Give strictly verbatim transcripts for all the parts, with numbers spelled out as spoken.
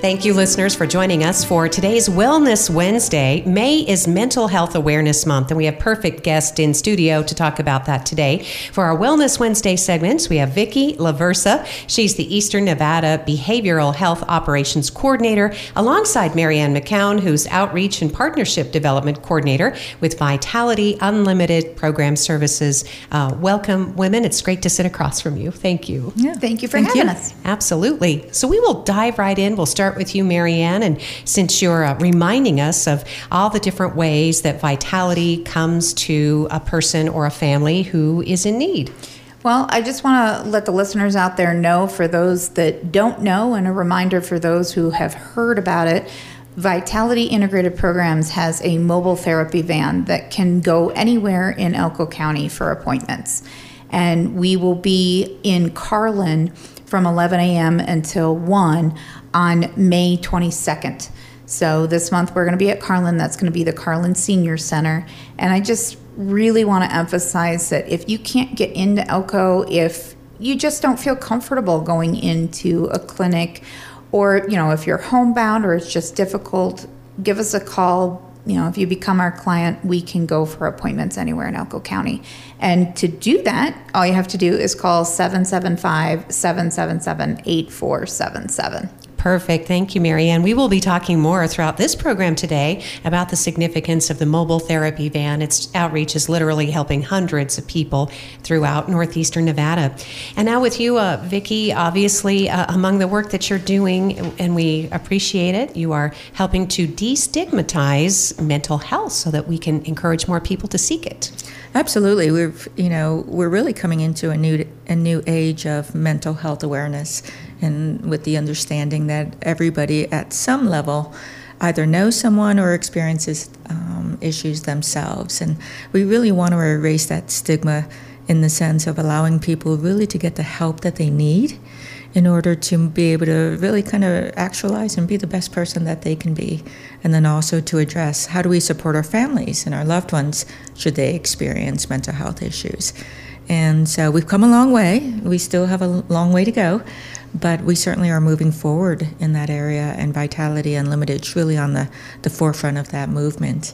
Thank you, listeners, for joining us for today's Wellness Wednesday. May is Mental Health Awareness Month, and we have perfect guests in studio to talk about that today. For our Wellness Wednesday segments, we have Vicki LaVersa. She's the Eastern Nevada Behavioral Health Operations Coordinator, alongside Marianne McCown, who's Outreach and Partnership Development Coordinator with Vitality Unlimited Program Services. Uh, welcome, women. It's great to sit across from you. Thank you. Yeah, thank you for Thank having you. us. Absolutely. So we will dive right in. We'll start with you, Marianne, and since you're uh, reminding us of all the different ways that Vitality comes to a person or a family who is in need. Well, I just want to let the listeners out there know, for those that don't know, and a reminder for those who have heard about it, Vitality Integrated Programs has a mobile therapy van that can go anywhere in Elko County for appointments. And we will be in Carlin from eleven a.m. until one on May twenty-second. So this month we're going to be at Carlin. That's going to be the Carlin Senior Center. And I just really want to emphasize that if you can't get into Elko, if you just don't feel comfortable going into a clinic, or, you know, if you're homebound or it's just difficult, give us a call. You know, if you become our client, we can go for appointments anywhere in Elko County. And to do that, all you have to do is call seven seven five, seven seven seven, eight four seven seven. Perfect. Thank you, Marianne. We will be talking more throughout this program today about the significance of the mobile therapy van. Its outreach is literally helping hundreds of people throughout northeastern Nevada. And now with you, uh, Vicki, obviously uh, among the work that you're doing, and we appreciate it, you are helping to destigmatize mental health so that we can encourage more people to seek it. Absolutely. We've, you know, we're really coming into a new a new age of mental health awareness, and with the understanding that everybody at some level either knows someone or experiences um, issues themselves. And we really want to erase that stigma in the sense of allowing people really to get the help that they need in order to be able to really kind of actualize and be the best person that they can be. And then also to address, how do we support our families and our loved ones should they experience mental health issues? And so we've come a long way. We still have a long way to go, but we certainly are moving forward in that area, and Vitality Unlimited is really on the, the forefront of that movement.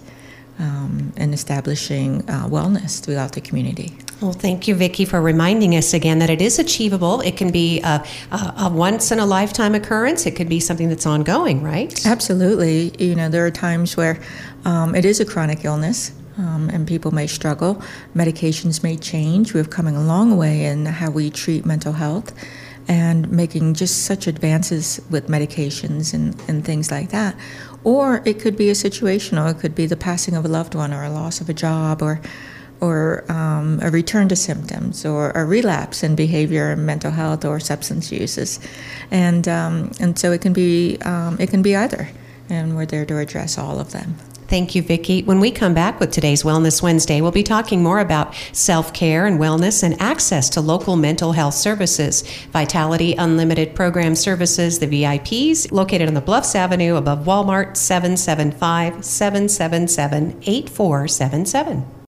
Um, and establishing uh, wellness throughout the community. Well, thank you, Vicki, for reminding us again that it is achievable. It can be a, a, a once-in-a-lifetime occurrence. It could be something that's ongoing, right? Absolutely. You know, there are times where um, it is a chronic illness, um, and people may struggle. Medications may change. We've come a long way in how we treat mental health, and making just such advances with medications and, and things like that. Or it could be a situational. It could be the passing of a loved one, or a loss of a job, or or um, a return to symptoms, or a relapse in behavior and mental health or substance uses. And um, and so it can be um, it can be either, and we're there to address all of them. Thank you, Vicki. When we come back with today's Wellness Wednesday, we'll be talking more about self-care and wellness and access to local mental health services. Vitality Unlimited Program Services, the V I Ps, located on the Bluffs Avenue above Walmart, seven seven five, seven seven seven, eight four seven seven.